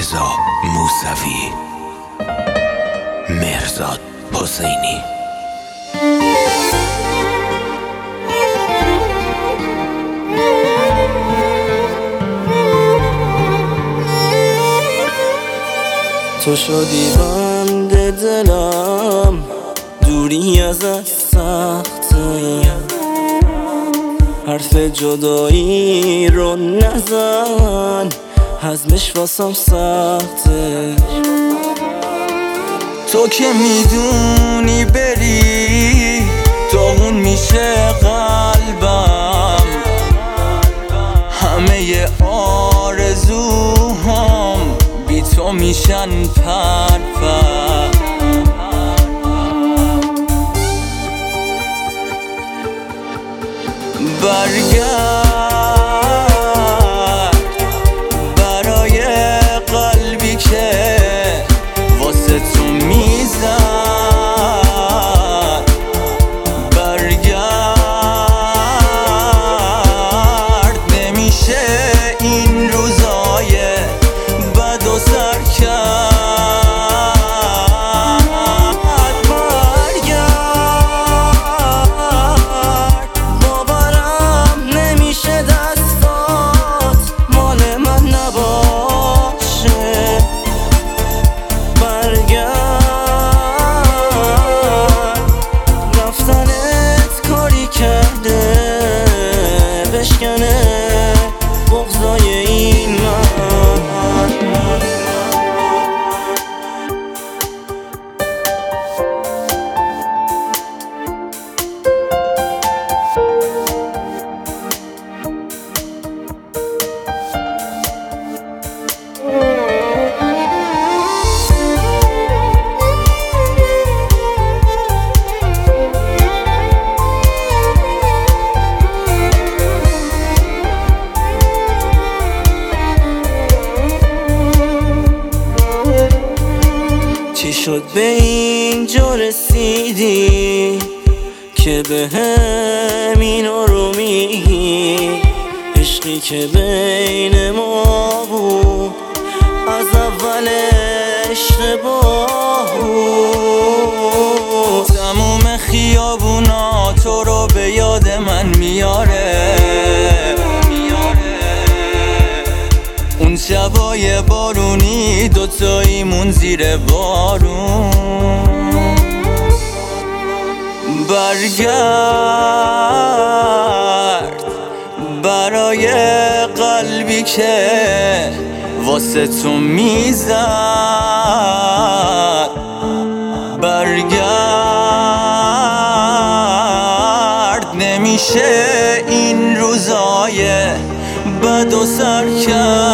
رضا موسوی، مهرزاد حسینی. تو شدی بند دلم، دوری ازت سخته، حرف جدایی رو نزن، هضمش واسم سخته. تو که میدونی بری داغون میشه قلبم، همه آرزوهام بی تو میشن پرپر. برگرد برای قلبی که واسه تو میزد، برگرد نمیشه این روزای بد و سر کرد. بشکنه بغضای این من. چی شد به اینجا رسیدی که به همینو رو میگی؟ عشقی که بین ما بود از اول اشتباه بود. تموم خیابونا تو رو به یاد من میاره، اون شبای بارونی دوتاییمون زیر بارون. برگرد برای قلبی که واسه تو میزد، برگرد نمیشه این روزای بد و سر کرد.